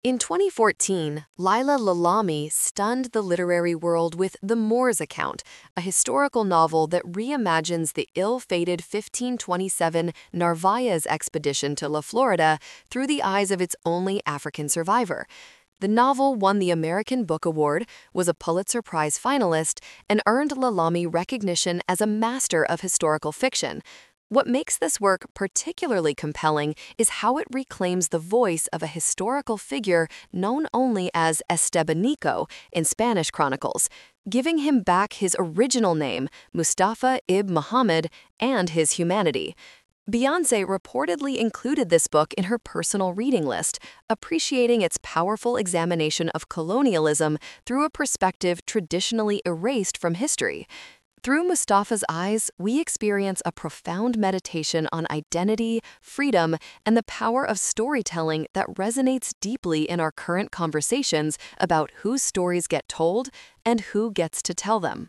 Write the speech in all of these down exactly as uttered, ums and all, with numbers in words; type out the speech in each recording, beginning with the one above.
In twenty fourteen, Laila Lalami stunned the literary world with The Moor's Account, a historical novel that reimagines the ill-fated fifteen twenty-seven Narvaez expedition to La Florida through the eyes of its only African survivor. The novel won the American Book Award, was a Pulitzer Prize finalist, and earned Lalami recognition as a master of historical fiction. What makes this work particularly compelling is how it reclaims the voice of a historical figure known only as Estebanico in Spanish chronicles, giving him back his original name, Mustafa ibn Muhammad, and his humanity. Beyoncé reportedly included this book in her personal reading list, appreciating its powerful examination of colonialism through a perspective traditionally erased from history. Through Mustafa's eyes, we experience a profound meditation on identity, freedom, and the power of storytelling that resonates deeply in our current conversations about whose stories get told and who gets to tell them.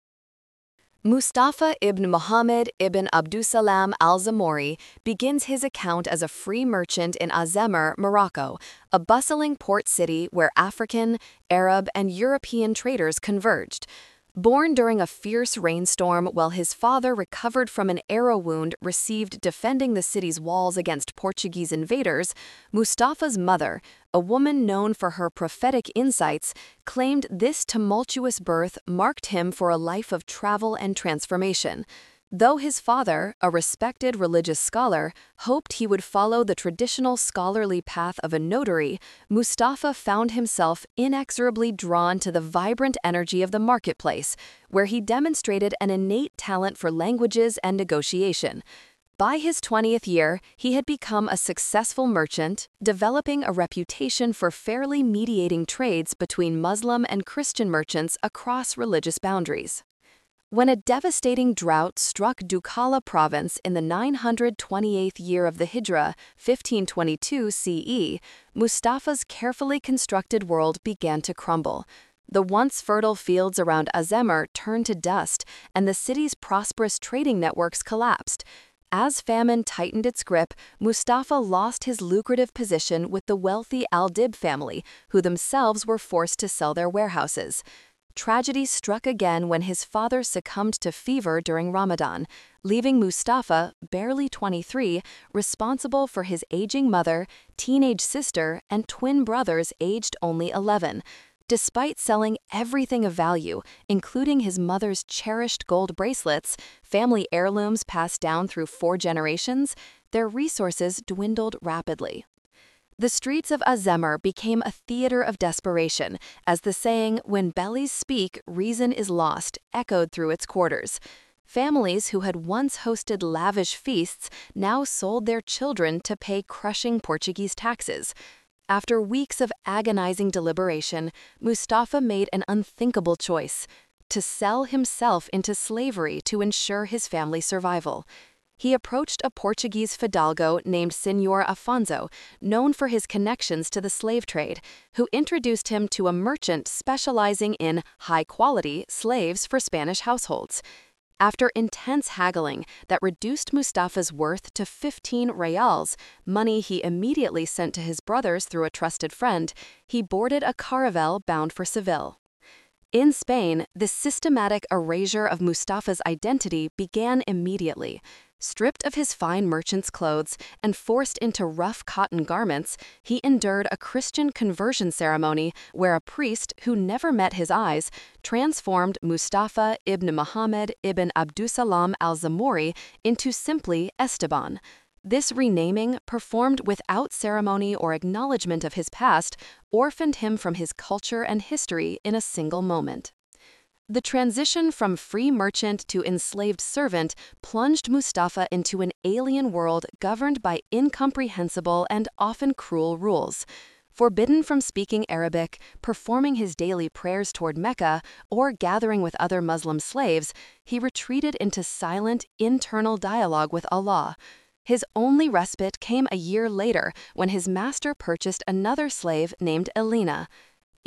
Mustafa ibn Muhammad ibn Abdussalam al-Zamori begins his account as a free merchant in Azemir, Morocco, a bustling port city where African, Arab, and European traders converged. Born during a fierce rainstorm while his father recovered from an arrow wound received defending the city's walls against Portuguese invaders, Mustafa's mother, a woman known for her prophetic insights, claimed this tumultuous birth marked him for a life of travel and transformation. Though his father, a respected religious scholar, hoped he would follow the traditional scholarly path of a notary, Mustafa found himself inexorably drawn to the vibrant energy of the marketplace, where he demonstrated an innate talent for languages and negotiation. By his twentieth year, he had become a successful merchant, developing a reputation for fairly mediating trades between Muslim and Christian merchants across religious boundaries. When a devastating drought struck Dukala province in the nine hundred twenty-eighth year of the Hijra, fifteen twenty-two C E, Mustafa's carefully constructed world began to crumble. The once fertile fields around Azemir turned to dust, and the city's prosperous trading networks collapsed. As famine tightened its grip, Mustafa lost his lucrative position with the wealthy Al-Dib family, who themselves were forced to sell their warehouses. Tragedy struck again when his father succumbed to fever during Ramadan, leaving Mustafa, barely twenty-three, responsible for his aging mother, teenage sister, and twin brothers aged only eleven. Despite selling everything of value, including his mother's cherished gold bracelets, family heirlooms passed down through four generations, their resources dwindled rapidly. The streets of Azemir became a theater of desperation, as the saying, "When bellies speak, reason is lost," echoed through its quarters. Families who had once hosted lavish feasts now sold their children to pay crushing Portuguese taxes. After weeks of agonizing deliberation, Mustafa made an unthinkable choice: to sell himself into slavery to ensure his family's survival. He approached a Portuguese fidalgo named Senhor Afonso, known for his connections to the slave trade, who introduced him to a merchant specializing in high-quality slaves for Spanish households. After intense haggling that reduced Mustafa's worth to fifteen reals, money he immediately sent to his brothers through a trusted friend, he boarded a caravel bound for Seville. In Spain, the systematic erasure of Mustafa's identity began immediately. Stripped of his fine merchant's clothes and forced into rough cotton garments, he endured a Christian conversion ceremony where a priest, who never met his eyes, transformed Mustafa ibn Muhammad ibn Abdussalam al-Zamori into simply Esteban. This renaming, performed without ceremony or acknowledgement of his past, orphaned him from his culture and history in a single moment. The transition from free merchant to enslaved servant plunged Mustafa into an alien world governed by incomprehensible and often cruel rules. Forbidden from speaking Arabic, performing his daily prayers toward Mecca, or gathering with other Muslim slaves, he retreated into silent, internal dialogue with Allah. His only respite came a year later when his master purchased another slave named Elena.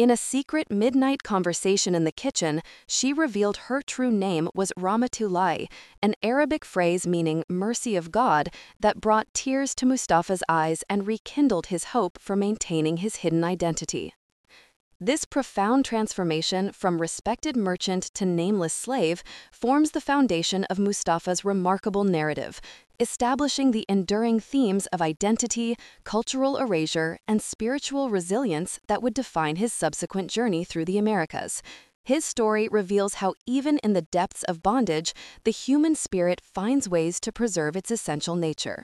In a secret midnight conversation in the kitchen, she revealed her true name was Rahmatullahi, an Arabic phrase meaning mercy of God that brought tears to Mustafa's eyes and rekindled his hope for maintaining his hidden identity. This profound transformation from respected merchant to nameless slave forms the foundation of Mustafa's remarkable narrative, establishing the enduring themes of identity, cultural erasure, and spiritual resilience that would define his subsequent journey through the Americas. His story reveals how even in the depths of bondage, the human spirit finds ways to preserve its essential nature.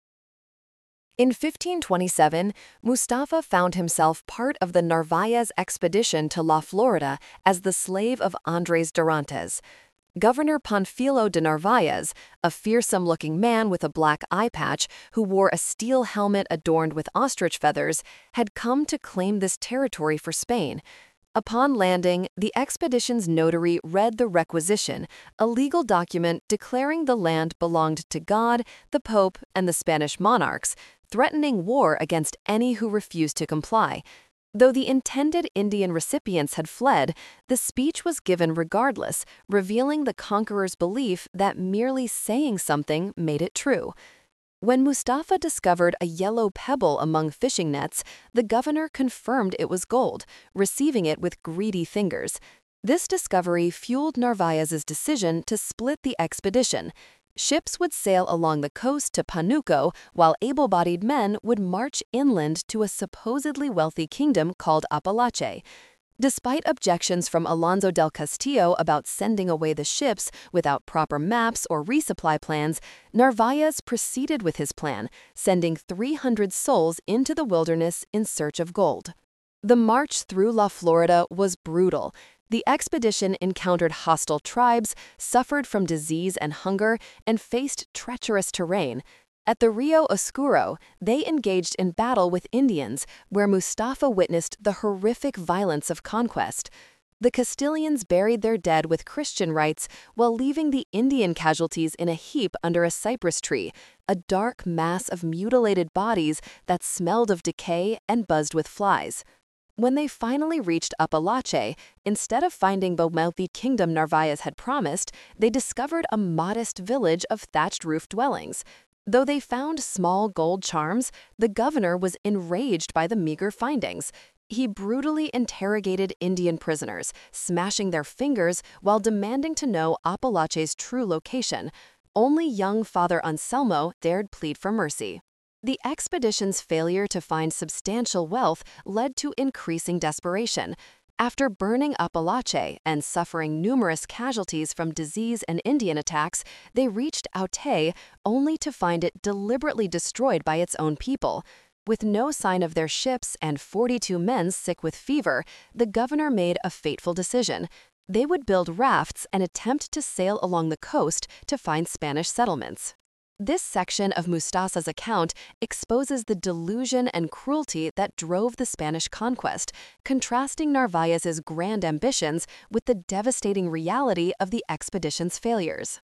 In fifteen twenty-seven, Mustafa found himself part of the Narvaez expedition to La Florida as the slave of Andres Dorantes. Governor Panfilo de Narvaez, a fearsome-looking man with a black eye patch who wore a steel helmet adorned with ostrich feathers, had come to claim this territory for Spain. Upon landing, the expedition's notary read the requisition, a legal document declaring the land belonged to God, the Pope, and the Spanish monarchs, threatening war against any who refused to comply. Though the intended Indian recipients had fled, the speech was given regardless, revealing the conqueror's belief that merely saying something made it true. When Mustafa discovered a yellow pebble among fishing nets, the governor confirmed it was gold, receiving it with greedy fingers. This discovery fueled Narvaez's decision to split the expedition. Ships would sail along the coast to Panuco, while able-bodied men would march inland to a supposedly wealthy kingdom called Apalache. Despite objections from Alonso del Castillo about sending away the ships without proper maps or resupply plans, Narvaez proceeded with his plan, sending three hundred souls into the wilderness in search of gold. The march through La Florida was brutal. The expedition encountered hostile tribes, suffered from disease and hunger, and faced treacherous terrain. At the Rio Oscuro, they engaged in battle with Indians, where Mustafa witnessed the horrific violence of conquest. The Castilians buried their dead with Christian rites while leaving the Indian casualties in a heap under a cypress tree, a dark mass of mutilated bodies that smelled of decay and buzzed with flies. When they finally reached Apalache, instead of finding the wealthy kingdom Narvaez had promised, they discovered a modest village of thatched-roof dwellings. Though they found small gold charms, the governor was enraged by the meager findings. He brutally interrogated Indian prisoners, smashing their fingers while demanding to know Apalache's true location. Only young Father Anselmo dared plead for mercy. The expedition's failure to find substantial wealth led to increasing desperation. After burning Apalache and suffering numerous casualties from disease and Indian attacks, they reached Aute only to find it deliberately destroyed by its own people. With no sign of their ships and forty-two men sick with fever, the governor made a fateful decision. They would build rafts and attempt to sail along the coast to find Spanish settlements. This section of Mustafa's account exposes the delusion and cruelty that drove the Spanish conquest, contrasting Narvaez's grand ambitions with the devastating reality of the expedition's failures.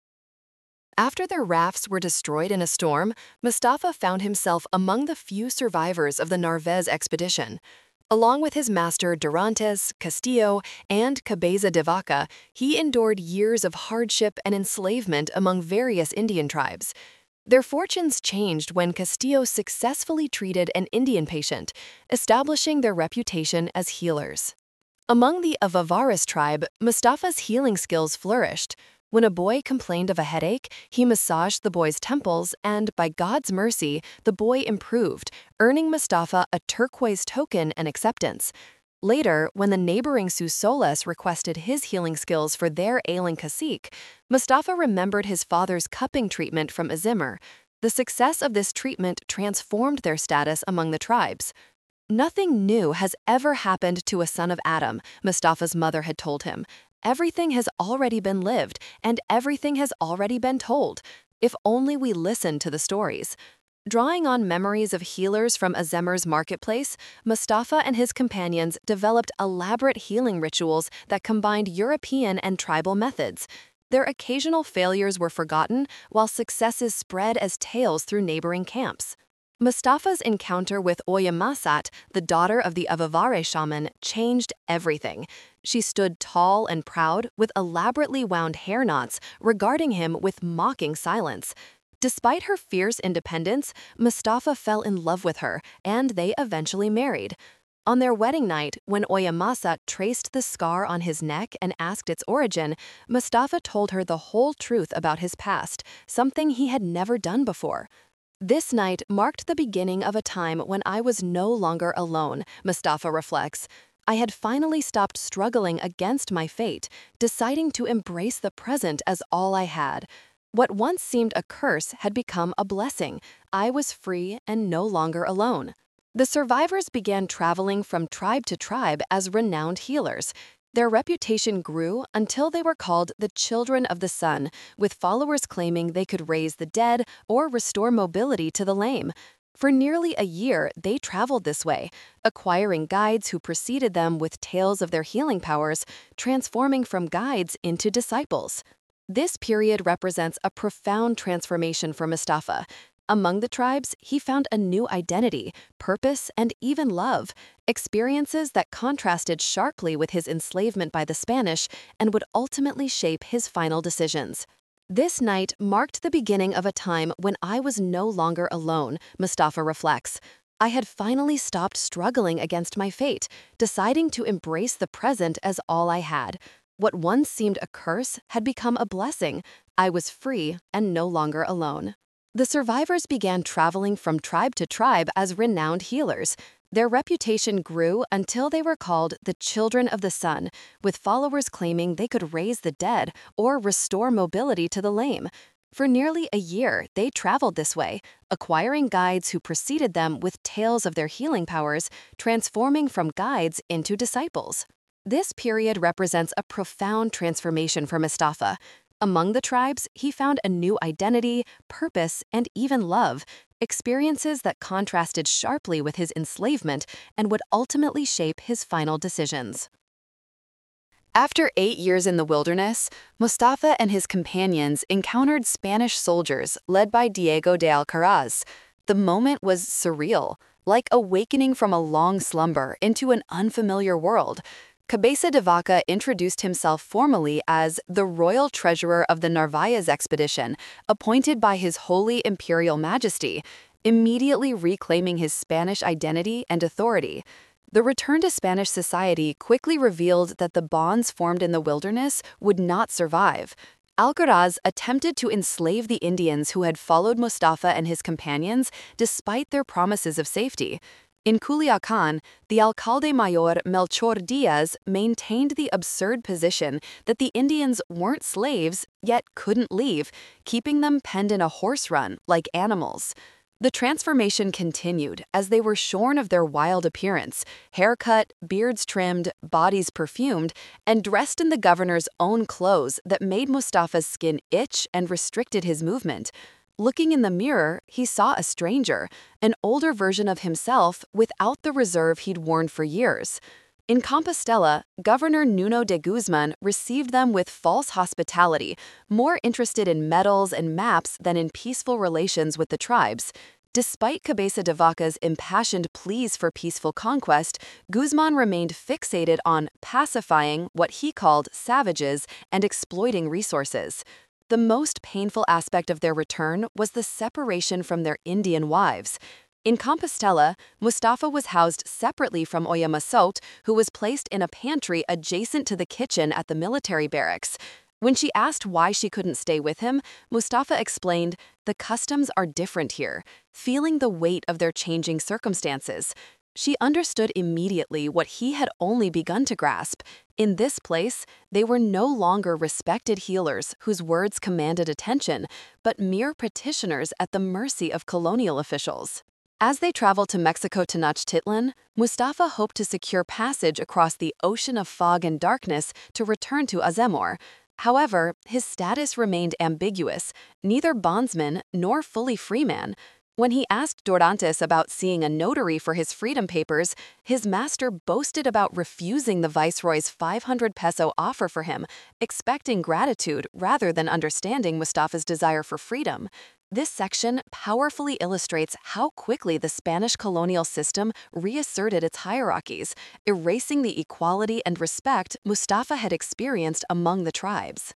After their rafts were destroyed in a storm, Mustafa found himself among the few survivors of the Narvaez expedition. Along with his master Dorantes, Castillo, and Cabeza de Vaca, he endured years of hardship and enslavement among various Indian tribes. Their fortunes changed when Castillo successfully treated an Indian patient, establishing their reputation as healers. Among the Avavaris tribe, Mustafa's healing skills flourished. When a boy complained of a headache, he massaged the boy's temples and, by God's mercy, the boy improved, earning Mustafa a turquoise token and acceptance. Later, when the neighboring Susolas requested his healing skills for their ailing cacique, Mustafa remembered his father's cupping treatment from Azimur. The success of this treatment transformed their status among the tribes. Nothing new has ever happened to a son of Adam, Mustafa's mother had told him. Everything has already been lived, and everything has already been told, if only we listen to the stories. Drawing on memories of healers from Azemur's marketplace, Mustafa and his companions developed elaborate healing rituals that combined European and tribal methods. Their occasional failures were forgotten, while successes spread as tales through neighboring camps. Mustafa's encounter with Oya Masat, the daughter of the Avavare shaman, changed everything. She stood tall and proud, with elaborately wound hair knots, regarding him with mocking silence. Despite her fierce independence, Mustafa fell in love with her, and they eventually married. On their wedding night, when Oya Masat traced the scar on his neck and asked its origin, Mustafa told her the whole truth about his past, something he had never done before. This night marked the beginning of a time when I was no longer alone, Mustafa reflects. I had finally stopped struggling against my fate, deciding to embrace the present as all I had. What once seemed a curse had become a blessing. I was free and no longer alone. The survivors began traveling from tribe to tribe as renowned healers. Their reputation grew until they were called the Children of the Sun, with followers claiming they could raise the dead or restore mobility to the lame. For nearly a year, they traveled this way, acquiring guides who preceded them with tales of their healing powers, transforming from guides into disciples. This period represents a profound transformation for Mustafa. Among the tribes, he found a new identity, purpose, and even love, experiences that contrasted sharply with his enslavement by the Spanish and would ultimately shape his final decisions. This night marked the beginning of a time when I was no longer alone, Mustafa reflects. I had finally stopped struggling against my fate, deciding to embrace the present as all I had. What once seemed a curse had become a blessing. I was free and no longer alone. The survivors began traveling from tribe to tribe as renowned healers. Their reputation grew until they were called the Children of the Sun, with followers claiming they could raise the dead or restore mobility to the lame. For nearly a year, they traveled this way, acquiring guides who preceded them with tales of their healing powers, transforming from guides into disciples. This period represents a profound transformation for Mustafa. Among the tribes, he found a new identity, purpose, and even love, experiences that contrasted sharply with his enslavement and would ultimately shape his final decisions. After eight years in the wilderness, Mustafa and his companions encountered Spanish soldiers led by Diego de Alcaraz. The moment was surreal, like awakening from a long slumber into an unfamiliar world. Cabeza de Vaca introduced himself formally as the royal treasurer of the Narvaez expedition, appointed by His Holy Imperial Majesty, immediately reclaiming his Spanish identity and authority. The return to Spanish society quickly revealed that the bonds formed in the wilderness would not survive. Alcaraz attempted to enslave the Indians who had followed Mustafa and his companions despite their promises of safety. In Culiacan, the alcalde mayor Melchor Diaz maintained the absurd position that the Indians weren't slaves, yet couldn't leave, keeping them penned in a horse run like animals. The transformation continued as they were shorn of their wild appearance, haircut, beards trimmed, bodies perfumed, and dressed in the governor's own clothes that made Mustafa's skin itch and restricted his movement. Looking in the mirror, he saw a stranger, an older version of himself without the reserve he'd worn for years. In Compostela, Governor Nuno de Guzman received them with false hospitality, more interested in medals and maps than in peaceful relations with the tribes. Despite Cabeza de Vaca's impassioned pleas for peaceful conquest, Guzman remained fixated on pacifying what he called savages and exploiting resources. The most painful aspect of their return was the separation from their Indian wives. In Compostela, Mustafa was housed separately from Oya Masot, who was placed in a pantry adjacent to the kitchen at the military barracks. When she asked why she couldn't stay with him, Mustafa explained, "The customs are different here," feeling the weight of their changing circumstances. She understood immediately what he had only begun to grasp. In this place, they were no longer respected healers whose words commanded attention, but mere petitioners at the mercy of colonial officials. As they traveled to Mexico Tenochtitlan, Mustafa hoped to secure passage across the ocean of fog and darkness to return to Azemmour. However, his status remained ambiguous, neither bondsman nor fully free man. When he asked Dorantes about seeing a notary for his freedom papers, his master boasted about refusing the viceroy's five hundred peso offer for him, expecting gratitude rather than understanding Mustafa's desire for freedom. This section powerfully illustrates how quickly the Spanish colonial system reasserted its hierarchies, erasing the equality and respect Mustafa had experienced among the tribes.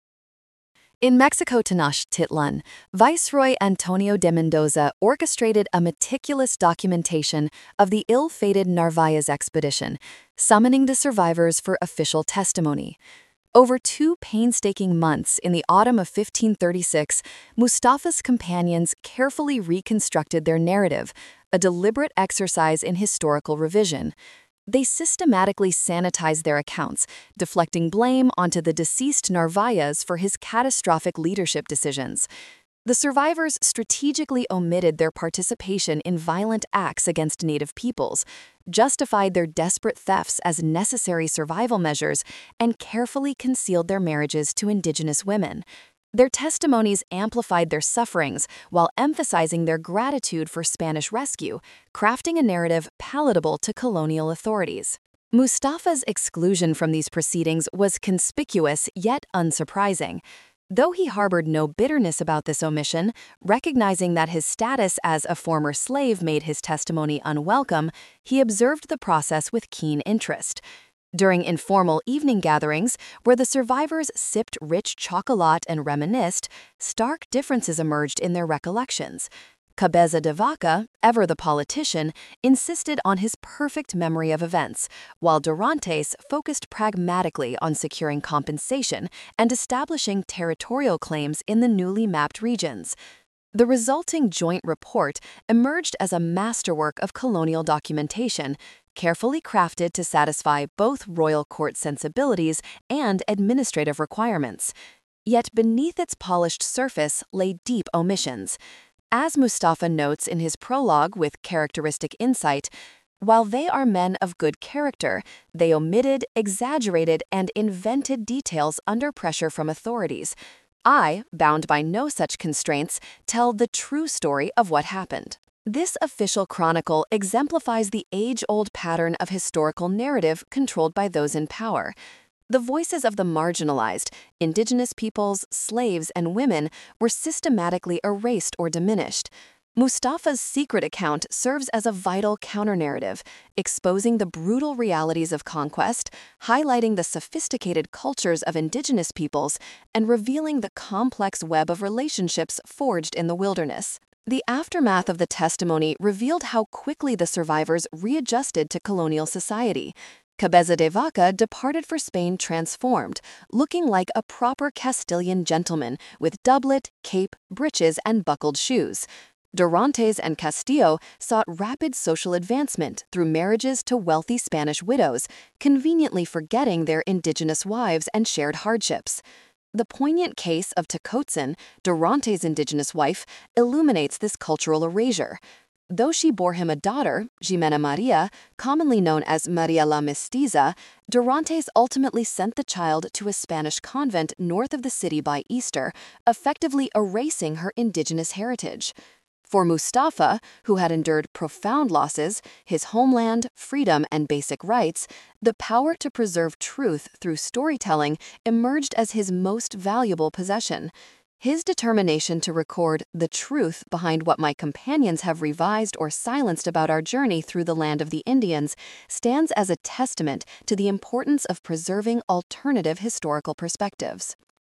In Mexico Tenochtitlan, Viceroy Antonio de Mendoza orchestrated a meticulous documentation of the ill-fated Narvaez expedition, summoning the survivors for official testimony. Over two painstaking months in the autumn of fifteen thirty-six, Mustafa's companions carefully reconstructed their narrative, a deliberate exercise in historical revision. They systematically sanitized their accounts, deflecting blame onto the deceased Narvaez for his catastrophic leadership decisions. The survivors strategically omitted their participation in violent acts against native peoples, justified their desperate thefts as necessary survival measures, and carefully concealed their marriages to indigenous women. Their testimonies amplified their sufferings while emphasizing their gratitude for Spanish rescue, crafting a narrative palatable to colonial authorities. Mustafa's exclusion from these proceedings was conspicuous yet unsurprising. Though he harbored no bitterness about this omission, recognizing that his status as a former slave made his testimony unwelcome, he observed the process with keen interest. During informal evening gatherings, where the survivors sipped rich chocolate and reminisced, stark differences emerged in their recollections. Cabeza de Vaca, ever the politician, insisted on his perfect memory of events, while Dorantes focused pragmatically on securing compensation and establishing territorial claims in the newly mapped regions. The resulting joint report emerged as a masterwork of colonial documentation, carefully crafted to satisfy both royal court sensibilities and administrative requirements. Yet beneath its polished surface lay deep omissions. As Mustafa notes in his prologue with characteristic insight, while they are men of good character, they omitted, exaggerated, and invented details under pressure from authorities. I, bound by no such constraints, tell the true story of what happened. This official chronicle exemplifies the age-old pattern of historical narrative controlled by those in power. The voices of the marginalized, indigenous peoples, slaves, and women were systematically erased or diminished. Mustafa's secret account serves as a vital counter-narrative, exposing the brutal realities of conquest, highlighting the sophisticated cultures of indigenous peoples, and revealing the complex web of relationships forged in the wilderness. The aftermath of the testimony revealed how quickly the survivors readjusted to colonial society. Cabeza de Vaca departed for Spain transformed, looking like a proper Castilian gentleman with doublet, cape, breeches, and buckled shoes. Dorantes and Castillo sought rapid social advancement through marriages to wealthy Spanish widows, conveniently forgetting their indigenous wives and shared hardships. The poignant case of Tecotzin, Dorantes' indigenous wife, illuminates this cultural erasure. Though she bore him a daughter, Ximena Maria, commonly known as Maria la Mestiza, Dorantes ultimately sent the child to a Spanish convent north of the city by Easter, effectively erasing her indigenous heritage. For Mustafa, who had endured profound losses, his homeland, freedom, and basic rights, the power to preserve truth through storytelling emerged as his most valuable possession. His determination to record the truth behind what my companions have revised or silenced about our journey through the land of the Indians stands as a testament to the importance of preserving alternative historical perspectives.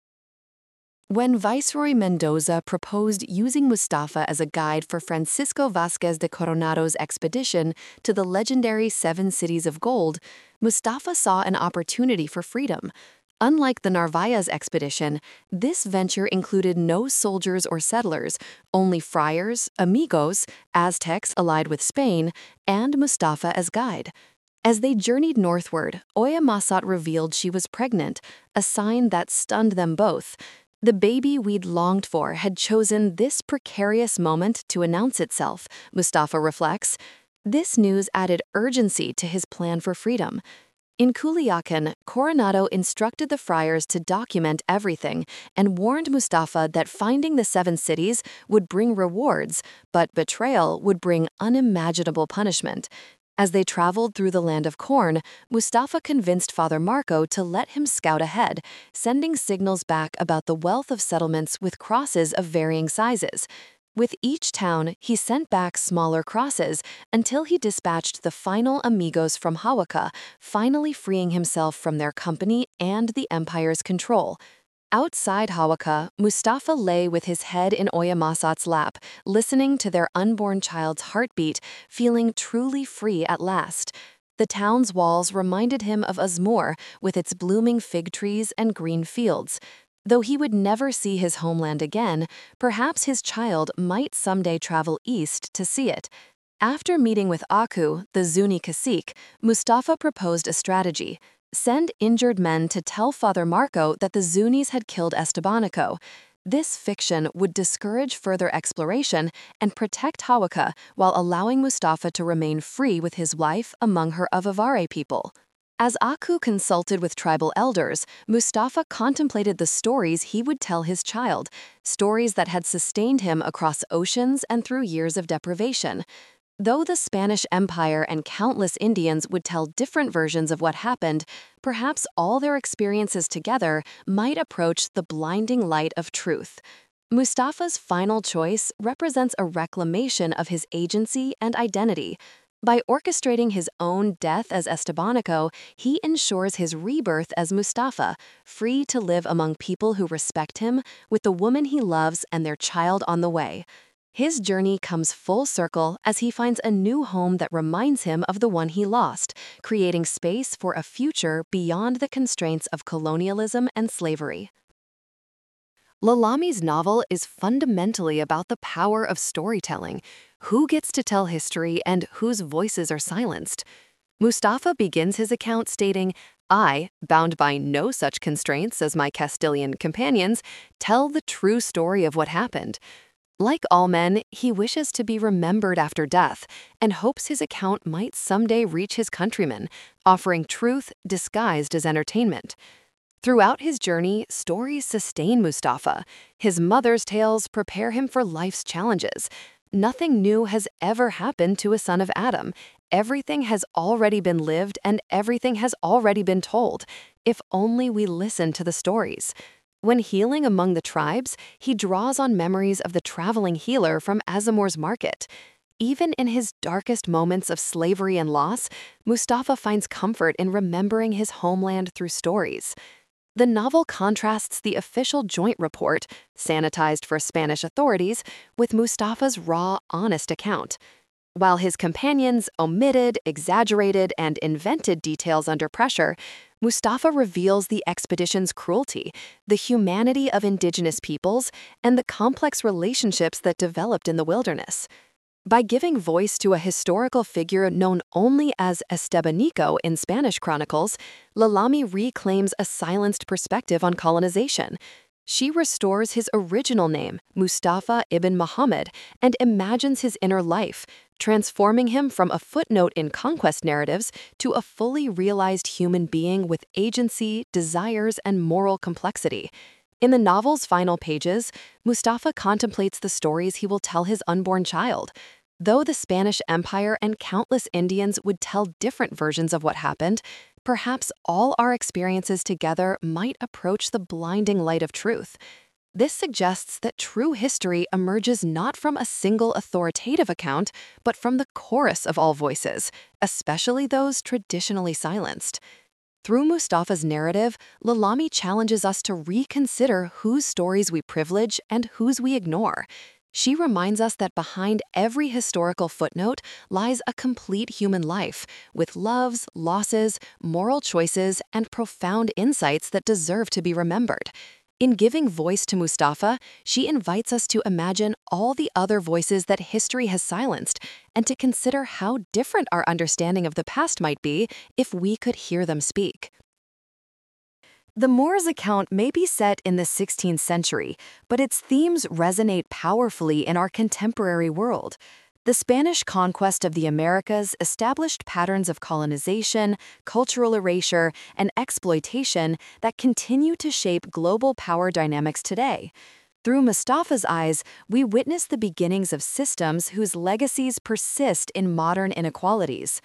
When Viceroy Mendoza proposed using Mustafa as a guide for Francisco Vázquez de Coronado's expedition to the legendary Seven Cities of Gold, Mustafa saw an opportunity for freedom. Unlike the Narvaez expedition, this venture included no soldiers or settlers, only friars, amigos, Aztecs allied with Spain, and Mustafa as guide. As they journeyed northward, Oya Massot revealed she was pregnant, a sign that stunned them both. The baby we'd longed for had chosen this precarious moment to announce itself, Mustafa reflects. This news added urgency to his plan for freedom. In Culiacan, Coronado instructed the friars to document everything and warned Mustafa that finding the seven cities would bring rewards, but betrayal would bring unimaginable punishment. As they traveled through the land of corn, Mustafa convinced Father Marco to let him scout ahead, sending signals back about the wealth of settlements with crosses of varying sizes. With each town, he sent back smaller crosses until he dispatched the final amigos from Hawaka, finally freeing himself from their company and the empire's control. Outside Hawaka, Mustafa lay with his head in Oyamasat's lap, listening to their unborn child's heartbeat, feeling truly free at last. The town's walls reminded him of Azmur, with its blooming fig trees and green fields. Though he would never see his homeland again, perhaps his child might someday travel east to see it. After meeting with Aku, the Zuni cacique, Mustafa proposed a strategy. Send injured men to tell Father Marco that the Zunis had killed Estebanico. This fiction would discourage further exploration and protect Hawaka while allowing Mustafa to remain free with his wife among her Avivare people. As Aku consulted with tribal elders, Mustafa contemplated the stories he would tell his child, stories that had sustained him across oceans and through years of deprivation. Though the Spanish Empire and countless Indians would tell different versions of what happened, perhaps all their experiences together might approach the blinding light of truth. Mustafa's final choice represents a reclamation of his agency and identity. By orchestrating his own death as Estebanico, he ensures his rebirth as Mustafa, free to live among people who respect him, with the woman he loves and their child on the way. His journey comes full circle as he finds a new home that reminds him of the one he lost, creating space for a future beyond the constraints of colonialism and slavery. Lalami's novel is fundamentally about the power of storytelling. Who gets to tell history and whose voices are silenced? Mustafa begins his account stating, "I, bound by no such constraints as my Castilian companions, tell the true story of what happened." Like all men, he wishes to be remembered after death and hopes his account might someday reach his countrymen, offering truth disguised as entertainment. Throughout his journey, stories sustain Mustafa. His mother's tales prepare him for life's challenges. Nothing new has ever happened to a son of Adam. Everything has already been lived and everything has already been told, if only we listen to the stories. When healing among the tribes, he draws on memories of the traveling healer from Azamur's market. Even in his darkest moments of slavery and loss, Mustafa finds comfort in remembering his homeland through stories. The novel contrasts the official joint report, sanitized for Spanish authorities, with Mustafa's raw, honest account. While his companions omitted, exaggerated, and invented details under pressure, Mustafa reveals the expedition's cruelty, the humanity of indigenous peoples, and the complex relationships that developed in the wilderness. By giving voice to a historical figure known only as Estebanico in Spanish chronicles, Lalami reclaims a silenced perspective on colonization. She restores his original name, Mustafa ibn Muhammad, and imagines his inner life, transforming him from a footnote in conquest narratives to a fully realized human being with agency, desires, and moral complexity. In the novel's final pages, Mustafa contemplates the stories he will tell his unborn child. Though the Spanish Empire and countless Indians would tell different versions of what happened, perhaps all our experiences together might approach the blinding light of truth. This suggests that true history emerges not from a single authoritative account, but from the chorus of all voices, especially those traditionally silenced. Through Mustafa's narrative, Lalami challenges us to reconsider whose stories we privilege and whose we ignore. She reminds us that behind every historical footnote lies a complete human life, with loves, losses, moral choices, and profound insights that deserve to be remembered. In giving voice to Mustafa, she invites us to imagine all the other voices that history has silenced, and to consider how different our understanding of the past might be if we could hear them speak. The Moor's account may be set in the sixteenth century, but its themes resonate powerfully in our contemporary world. The Spanish conquest of the Americas established patterns of colonization, cultural erasure, and exploitation that continue to shape global power dynamics today. Through Mustafa's eyes, we witness the beginnings of systems whose legacies persist in modern inequalities.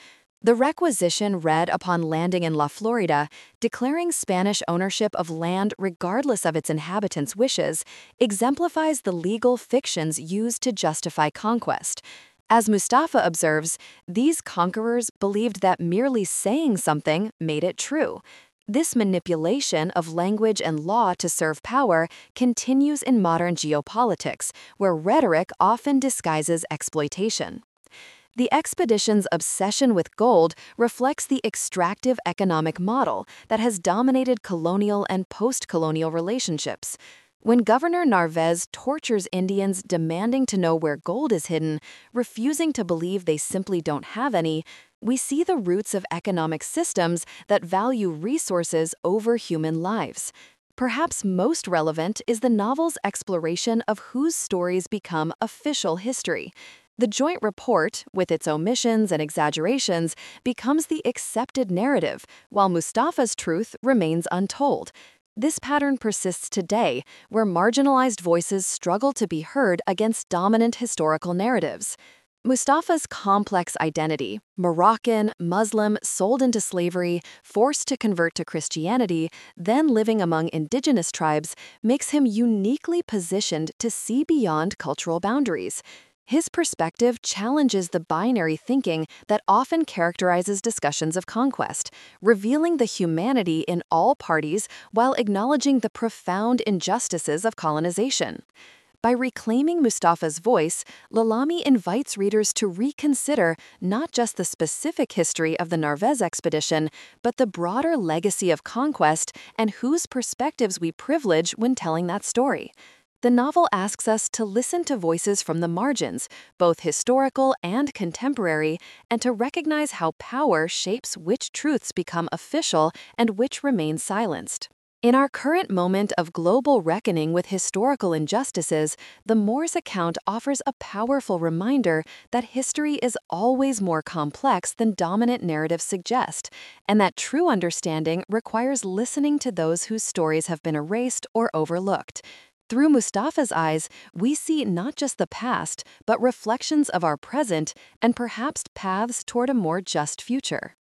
The requisition read upon landing in La Florida, declaring Spanish ownership of land regardless of its inhabitants' wishes, exemplifies the legal fictions used to justify conquest. As Mustafa observes, these conquerors believed that merely saying something made it true. This manipulation of language and law to serve power continues in modern geopolitics, where rhetoric often disguises exploitation. The expedition's obsession with gold reflects the extractive economic model that has dominated colonial and post-colonial relationships. When Governor Narvaez tortures Indians demanding to know where gold is hidden, refusing to believe they simply don't have any, we see the roots of economic systems that value resources over human lives. Perhaps most relevant is the novel's exploration of whose stories become official history. The joint report, with its omissions and exaggerations, becomes the accepted narrative, while Mustafa's truth remains untold. This pattern persists today, where marginalized voices struggle to be heard against dominant historical narratives. Mustafa's complex identity, Moroccan, Muslim, sold into slavery, forced to convert to Christianity, then living among indigenous tribes, makes him uniquely positioned to see beyond cultural boundaries. His perspective challenges the binary thinking that often characterizes discussions of conquest, revealing the humanity in all parties while acknowledging the profound injustices of colonization. By reclaiming Mustafa's voice, Lalami invites readers to reconsider not just the specific history of the Narvaez expedition, but the broader legacy of conquest and whose perspectives we privilege when telling that story. The novel asks us to listen to voices from the margins, both historical and contemporary, and to recognize how power shapes which truths become official and which remain silenced. In our current moment of global reckoning with historical injustices, the Moor's account offers a powerful reminder that history is always more complex than dominant narratives suggest, and that true understanding requires listening to those whose stories have been erased or overlooked. Through Mustafa's eyes, we see not just the past, but reflections of our present and perhaps paths toward a more just future.